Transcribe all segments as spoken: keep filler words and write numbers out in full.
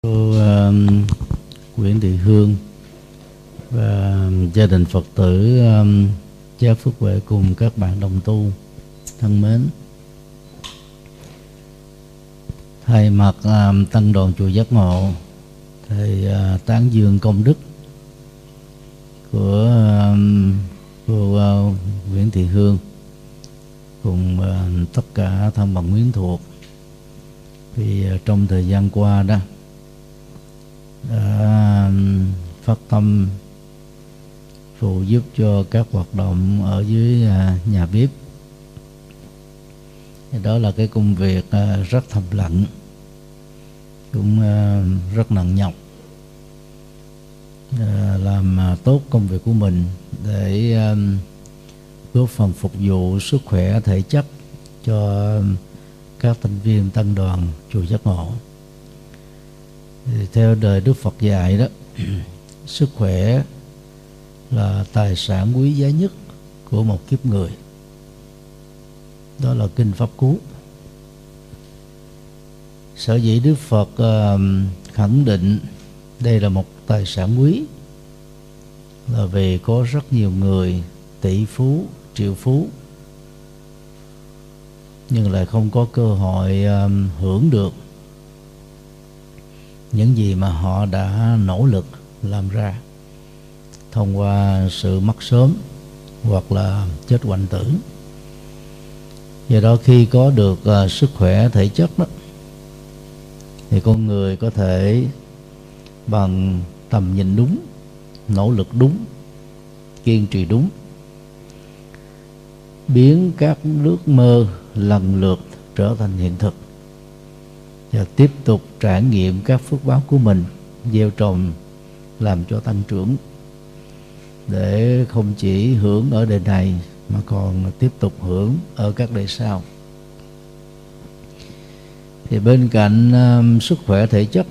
Cô uh, Nguyễn Thị Hương và gia đình Phật tử um, Cha Phước Huệ cùng các bạn đồng tu thân mến, thay mặt um, tăng đoàn chùa Giác Ngộ, thầy uh, tán dương công đức của um, cô uh, Nguyễn Thị Hương cùng uh, tất cả thân bằng quyến thuộc, vì uh, trong thời gian qua đó đã phát tâm phụ giúp cho các hoạt động ở dưới nhà bếp. Đó là cái công việc rất thầm lặng, cũng rất nặng nhọc, làm tốt công việc của mình để góp phần phục vụ sức khỏe thể chất cho các thành viên tăng đoàn chùa Giác Ngộ. Thì theo đời Đức Phật dạy đó, sức khỏe là tài sản quý giá nhất của một kiếp người. Đó là kinh Pháp Cú. Sở dĩ Đức Phật uh, khẳng định đây là một tài sản quý là vì có rất nhiều người tỷ phú, triệu phú nhưng lại không có cơ hội uh, hưởng được những gì mà họ đã nỗ lực làm ra thông qua sự mất sớm hoặc là chết hoạnh tử. Do đó khi có được uh, sức khỏe thể chất đó, thì con người có thể bằng tầm nhìn đúng, nỗ lực đúng, kiên trì đúng, biến các ước mơ lần lượt trở thành hiện thực và tiếp tục trải nghiệm các phước báo của mình, gieo trồng làm cho tăng trưởng, để không chỉ hưởng ở đời này mà còn tiếp tục hưởng ở các đời sau. Thì bên cạnh uh, sức khỏe thể chất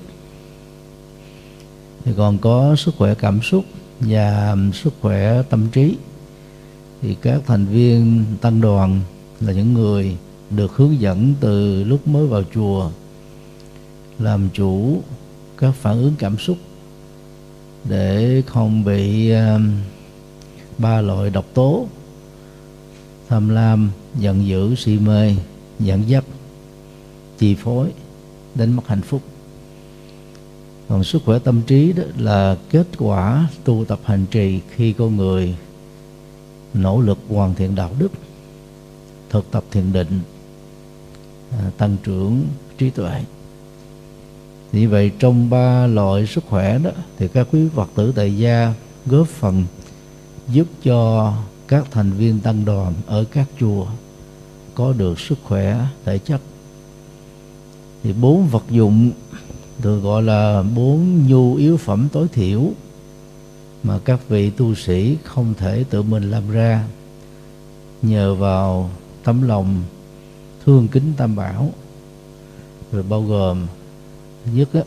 thì còn có sức khỏe cảm xúc và sức khỏe tâm trí. Thì các thành viên tăng đoàn là những người được hướng dẫn từ lúc mới vào chùa làm chủ các phản ứng cảm xúc để không bị uh, ba loại độc tố tham lam, giận dữ, si mê dẫn dắt, chi phối, đánh mất hạnh phúc. Còn sức khỏe tâm trí đó là kết quả tu tập hành trì khi con người nỗ lực hoàn thiện đạo đức, thực tập thiền định, uh, tăng trưởng trí tuệ. Như vậy trong ba loại sức khỏe đó thì các quý Phật tử tại gia góp phần giúp cho các thành viên tăng đoàn ở các chùa có được sức khỏe thể chất. Thì bốn vật dụng được gọi là bốn nhu yếu phẩm tối thiểu mà các vị tu sĩ không thể tự mình làm ra, nhờ vào tấm lòng thương kính Tam Bảo, rồi bao gồm nhất á,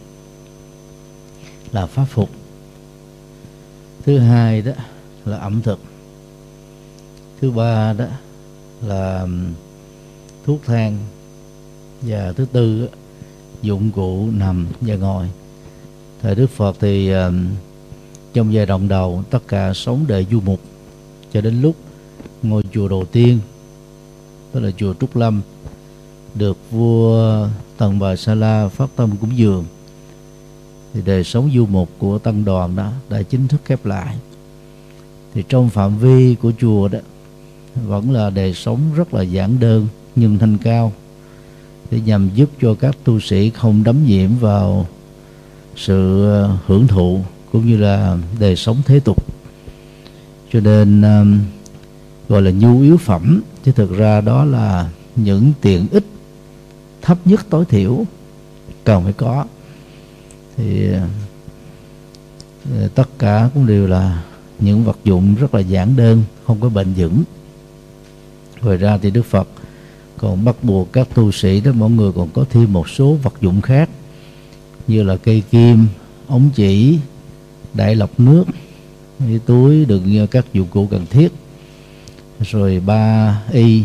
là pháp phục, thứ hai đó là ẩm thực, thứ ba đó là thuốc thang, và thứ tư đó, dụng cụ nằm và ngồi. Thời Đức Phật thì uh, trong giai đoạn đầu tất cả sống đời du mục, cho đến lúc ngôi chùa đầu tiên, đó là chùa Trúc Lâm, được vua Tần Bà Sa La phát tâm cúng dường, thì đời sống du mục của tăng đoàn đó đã chính thức khép lại. Thì trong phạm vi của chùa đó vẫn là đời sống rất là giản đơn nhưng thanh cao, để nhằm giúp cho các tu sĩ không đắm nhiễm vào sự hưởng thụ cũng như là đời sống thế tục. Cho nên um, gọi là nhu yếu phẩm, chứ thực ra đó là những tiện ích thấp nhất tối thiểu cần phải có. Thì tất cả cũng đều là những vật dụng rất là giản đơn, không có bền vững. Ngoài ra thì Đức Phật còn bắt buộc các tu sĩ đó, mọi người còn có thêm một số vật dụng khác, như là cây kim, ống chỉ, đại lọc nước, cái túi đựng các dụng cụ cần thiết, rồi ba y,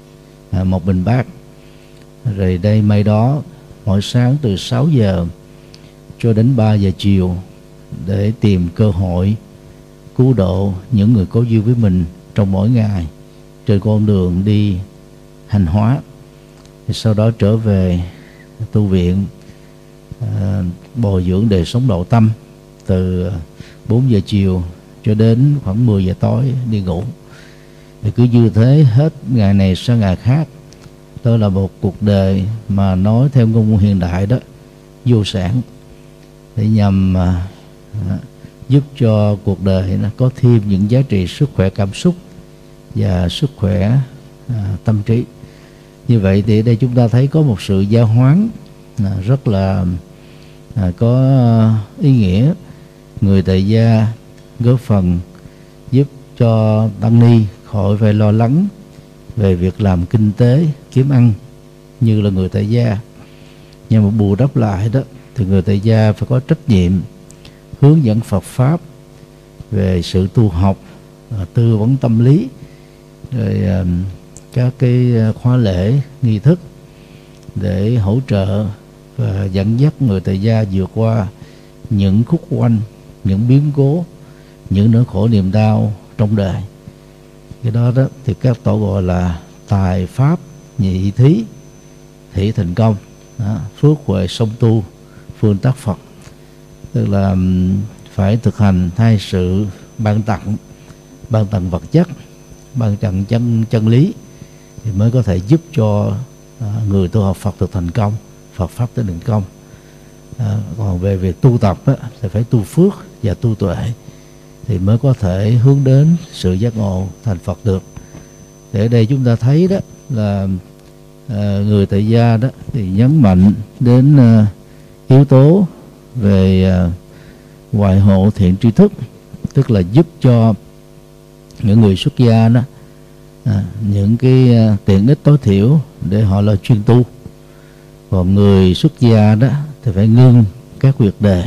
một bình bát. Rồi đây may đó mỗi sáng từ sáu giờ cho đến ba giờ chiều để tìm cơ hội cứu độ những người có duyên với mình trong mỗi ngày trên con đường đi hành hóa. Thì sau đó trở về tu viện, à, bồi dưỡng đời sống nội tâm từ bốn giờ chiều cho đến khoảng mười giờ tối đi ngủ. Thì cứ như thế hết ngày này sang ngày khác. Đó là một cuộc đời mà nói theo ngôn ngữ hiện đại đó, vô sản, để nhằm à, giúp cho cuộc đời nó có thêm những giá trị sức khỏe cảm xúc và sức khỏe à, tâm trí. Như vậy thì đây chúng ta thấy có một sự giao hoán à, rất là à, có ý nghĩa. Người tại gia góp phần giúp cho tăng ni khỏi phải lo lắng về việc làm kinh tế kiếm ăn như là người tại gia, nhưng mà bù đắp lại đó thì người tại gia phải có trách nhiệm hướng dẫn Phật pháp về sự tu học, tư vấn tâm lý, rồi các cái khóa lễ nghi thức để hỗ trợ và dẫn dắt người tại gia vượt qua những khúc quanh, những biến cố, những nỗi khổ niềm đau trong đời. Cái đó đó thì các tổ gọi là tài pháp nhị thí thị thành công, đó, phước huệ song tu phương tác Phật. Tức là phải thực hành hai sự ban tặng, ban tặng vật chất, ban tặng chân chân lý, thì mới có thể giúp cho à, người tu học Phật được thành công, Phật pháp tới thành công. À, còn về việc tu tập á, thì phải tu phước và tu tuệ thì mới có thể hướng đến sự giác ngộ thành Phật được. Để ở đây chúng ta thấy đó là à, người tại gia đó thì nhấn mạnh đến à, yếu tố về à, ngoại hộ thiện tri thức, tức là giúp cho những người xuất gia đó à, những cái à, tiện ích tối thiểu để họ là chuyên tu. Còn người xuất gia đó thì phải ngưng các việc đề,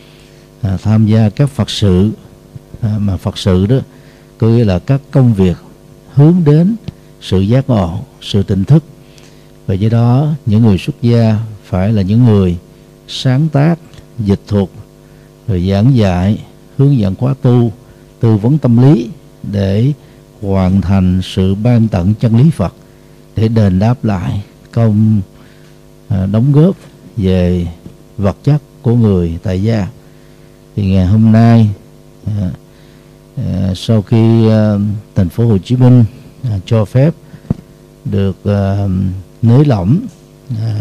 à, tham gia các Phật sự, à, mà Phật sự đó có nghĩa là các công việc hướng đến sự giác ngộ, sự tỉnh thức. Và do đó những người xuất gia phải là những người sáng tác, dịch thuật, rồi giảng dạy, hướng dẫn khóa tu, tư vấn tâm lý để hoàn thành sự ban tặng chân lý Phật, để đền đáp lại công à, đóng góp về vật chất của người tại gia. Thì ngày hôm nay à, à, sau khi à, thành phố Hồ Chí Minh à, cho phép được à, nới lỏng à,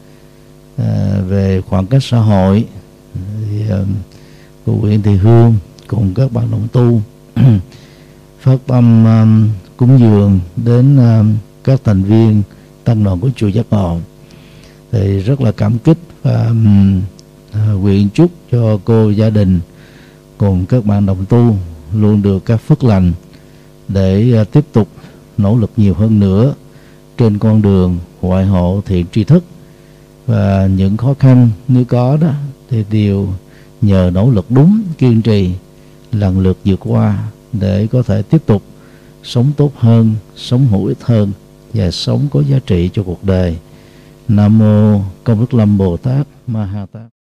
à, về khoảng cách xã hội, thì à, của huyện Thị Hương cùng các bạn đồng tu phát tâm um, cúng dường đến um, các thành viên tăng đoàn của chùa Giác Ngộ, thì rất là cảm kích và um, uh, nguyện chúc cho cô, gia đình cùng các bạn đồng tu luôn được các phước lành để uh, tiếp tục nỗ lực nhiều hơn nữa trên con đường ngoại hộ thiện tri thức. Và những khó khăn nếu có đó thì đều nhờ nỗ lực đúng, kiên trì, lần lượt vượt qua để có thể tiếp tục sống tốt hơn, sống hữu ích hơn và sống có giá trị cho cuộc đời. Nam mô Công Đức Lâm Bồ Tát Ma Ha Tát.